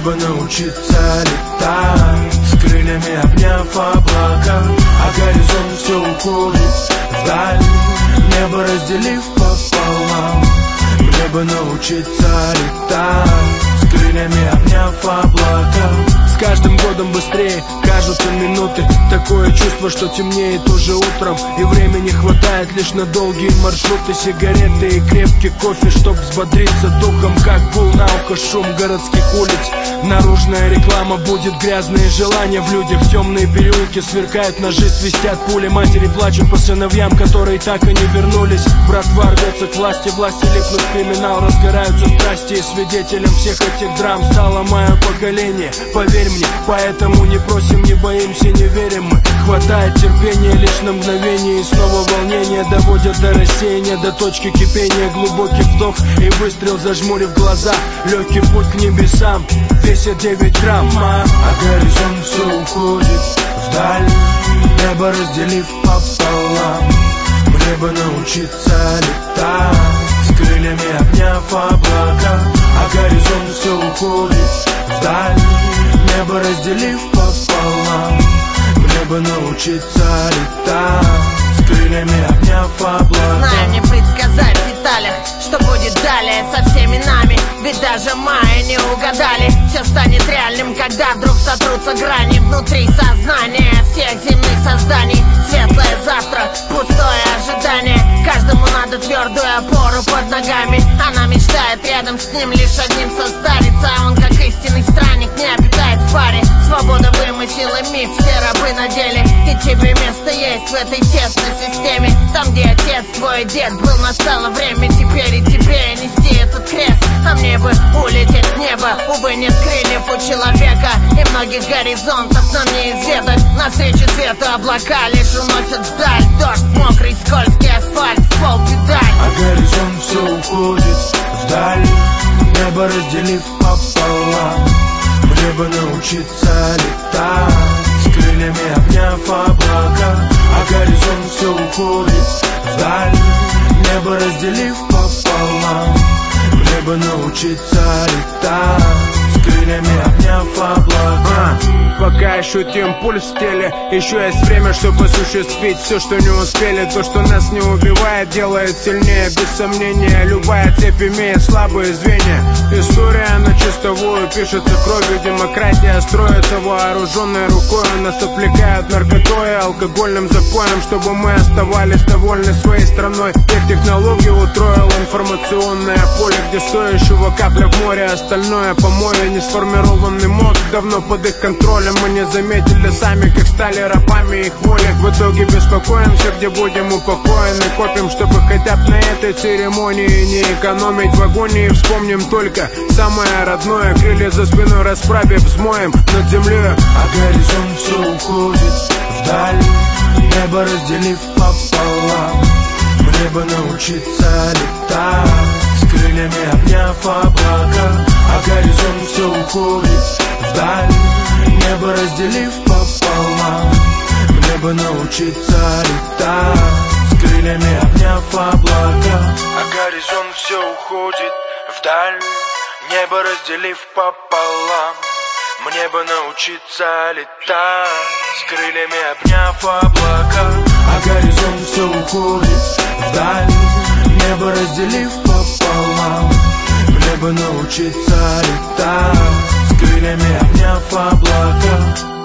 бы научиться летать, с крыльями обняв облака, а горизонт все уходит вдаль, небо разделив пополам. Мне бы научиться летать, с крыльями обняв облака. С каждым годом быстрее кажутся минуты. Такое чувство, что темнеет уже утром, и времени хватает лишь на долгие маршруты. Сигареты и крепкий кофе, чтоб взбодриться духом, как гул на ухо шум городских улиц. Наружная реклама будет грязные желания в людях. Темные переулки сверкают ножи, свистят пули. Матери плачут по сыновьям, которые так и не вернулись. Братва рвется к власти липнут в криминал. Разгораются страсти, и свидетелем всех этих драм стало мое поколение. Поверь мне, поэтому не просим, не боимся, не верим мы. Хватает терпения лишь на мгновение, и снова волнение доводят до рассеяния, до точки кипения. Глубокий вдох и выстрел, зажмурив глаза. Легкий путь к небесам, весит 9 грамм. А горизонт все уходит вдаль, небо разделив пополам. Мне бы научиться летать, с крыльями обняв облака, а горизонт все уходит вдаль, небо разделив пополам. Мне бы научиться летать, с крыльями обняв облака. Знаю, не предсказать в деталях, что будет далее со всеми нами. Ведь даже майя не угадали. Все станет реальным, когда вдруг сотрутся грани внутри сознания всех земных созданий. Светлое завтра, пустое ожидание. Каждому надо твердую опору под ногами. Она мечтает рядом с ним лишь одним состариться. А он, как истинный странник, не обитает в паре. Свобода вымысел и миф, все рабы на деле. И тебе место есть в этой тесной системе. Там, где отец твой дед был, настало время теперь и тебе нести этот крест. А мне бы улететь в небо, увы, нет крыльев у человека, и многих горизонтов нам не изведать. Навстречу свету облака лишь уносят вдаль. Дождь, мокрый, скользкий асфальт, пол педаль. А горизонт все уходит вдаль, небо разделив пополам. Мне бы научиться летать, с крыльями обняв облака, а горизонт все уходит вдаль, небо разделив пополам. Мне бы научиться летать, с крыльями обняв облака. Пока еще импульс в теле, еще есть время, чтобы осуществить все, что не успели. То, что нас не убивает, делает сильнее. Без сомнения, любая цепь имеет слабые звенья. История на чистовую пишется кровью. Демократия строится вооруженной рукой. Нас отвлекают наркотой и алкогольным запоем, чтобы мы оставались довольны своей страной. Тех технологий утроил информационное поле, где стоящего капля в море, остальное помоя. Не сформированный мозг давно под их контролем. Мы не заметили сами, как стали рабами их воли. В итоге беспокоимся, где будем упокоены. Копим, чтобы хотя бы на этой церемонии не экономить в агонии. Вспомним только самое родное. Крылья за спиной расправив, взмоем над землей. А горизонт все уходит вдаль, небо разделив пополам. Мне бы научиться летать, с крыльями обняв облака, а горизонт все уходит вдаль, небо разделив пополам. Мне бы научиться летать, с крыльями обняв облака, а горизонт все уходит вдаль, небо разделив пополам. Мне бы научиться летать, с крыльями обняв облака, а горизонт все уходит вдаль, небо разделив пополам. Мне бы научиться летать, с крыльями обняв облака.